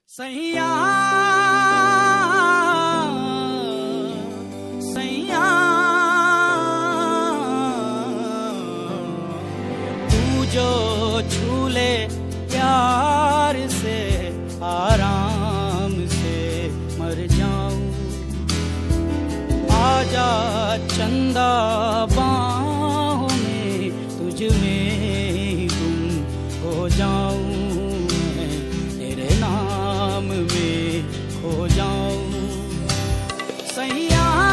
सैया सैया तू जो झूले प्यार से आराम से मर जाऊं। आजा चंदा बाहों में तुझ में गुम हो जाऊं।